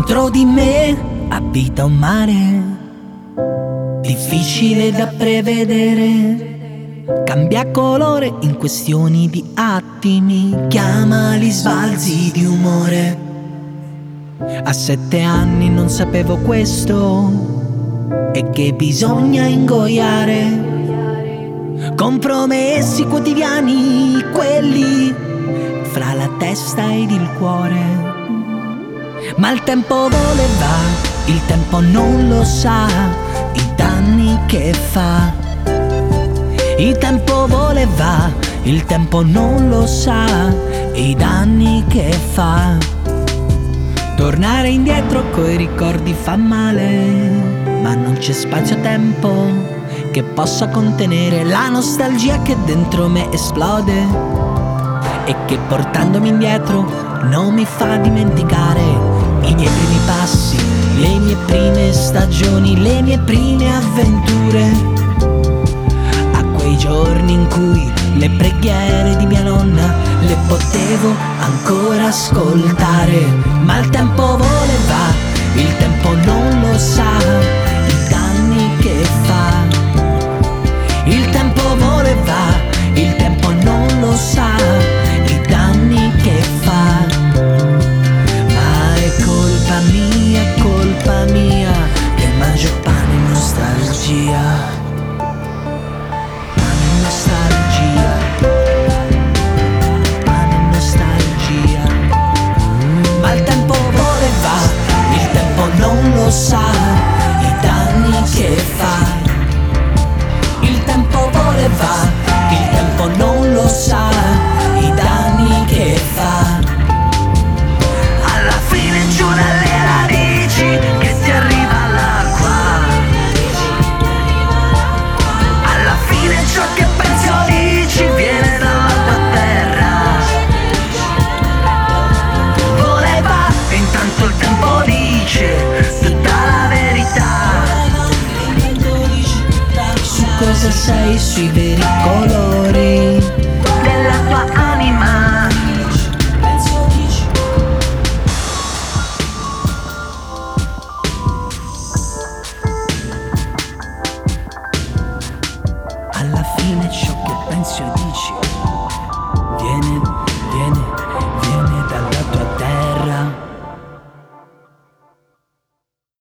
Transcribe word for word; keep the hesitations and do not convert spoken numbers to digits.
Dentro di me abita un mare difficile da prevedere, cambia colore in questioni di attimi, chiama gli sbalzi di umore. A sette anni non sapevo questo e che bisogna ingoiare compromessi quotidiani, quelli fra la testa ed il cuore. Ma il tempo voleva, il tempo non lo sa, i danni che fa. Il tempo voleva, il tempo non lo sa, i danni che fa. Tornare indietro coi ricordi fa male, ma non c'è spazio-tempo che possa contenere la nostalgia che dentro me esplode e che portandomi indietro non mi fa dimenticare i miei primi passi, le mie prime stagioni, le mie prime avventure, a quei giorni in cui le preghiere di mia nonna le potevo ancora ascoltare. Ma il tempo voleva, il tempo non lo sa, i danni che fa. Il tempo voleva, il tempo non lo sa, i danni che fa. Ma è colpa mia, è colpa mia, che mangio pane in nostalgia. Pane in nostalgia. Pane in nostalgia. Ma il tempo voleva, il tempo non lo sa, i danni che fa. Il tempo voleva, il tempo non lo sa, i danni che fa. Alla fine giù dalle radici che ti arriva l'acqua. Alla fine ciò che pensi o dici viene dall'alto a terra. Voleva e intanto il tempo dice tutta la verità su cosa sei, sui veri colori.